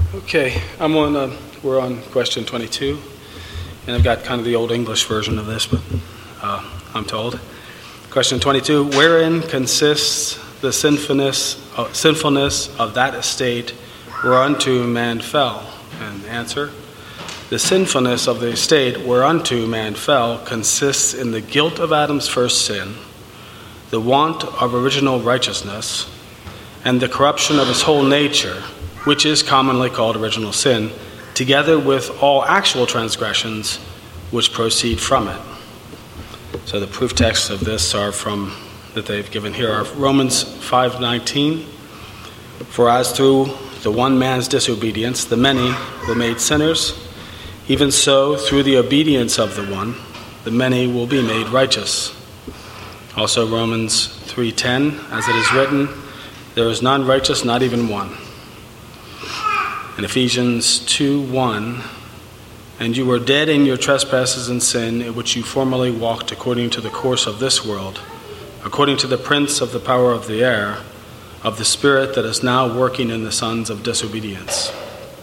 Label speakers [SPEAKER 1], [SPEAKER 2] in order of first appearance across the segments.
[SPEAKER 1] Okay, we're on question 22, and I've got kind of the Old English version of this, but I'm told. Question 22, wherein consists the sinfulness of that estate whereunto man fell? And answer, the sinfulness of the estate whereunto man fell consists in the guilt of Adam's first sin, the want of original righteousness, and the corruption of his whole nature, which is commonly called original sin, together with all actual transgressions which proceed from it. So the proof texts of this that they've given here are Romans 5:19. For as through the one man's disobedience the many were made sinners, even so through the obedience of the one the many will be made righteous. Also Romans 3:10, as it is written, there is none righteous, not even one. In Ephesians 2:1, and you were dead in your trespasses and sin, in which you formerly walked according to the course of this world, according to the prince of the power of the air, of the spirit that is now working in the sons of disobedience.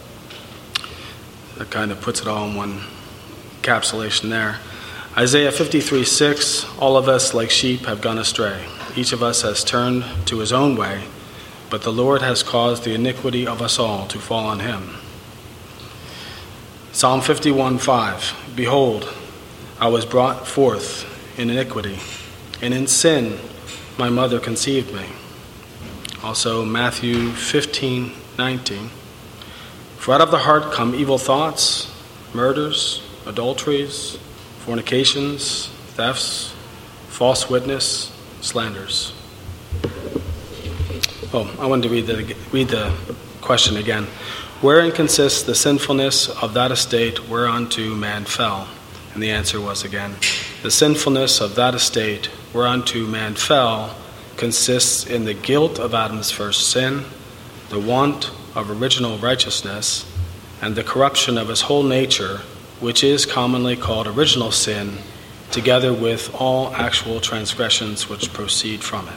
[SPEAKER 1] That kind of puts it all in one encapsulation there. Isaiah 53:6, all of us like sheep have gone astray. Each of us has turned to his own way, but the Lord has caused the iniquity of us all to fall on him. Psalm 51:5, behold, I was brought forth in iniquity, and in sin my mother conceived me. Also Matthew 15:19, for out of the heart come evil thoughts, murders, adulteries, fornications, thefts, false witness, slanders. I wanted to read the question again. Wherein consists the sinfulness of that estate whereunto man fell? And the answer was again, the sinfulness of that estate whereunto man fell consists in the guilt of Adam's first sin, the want of original righteousness, and the corruption of his whole nature, which is commonly called original sin, together with all actual transgressions which proceed from it.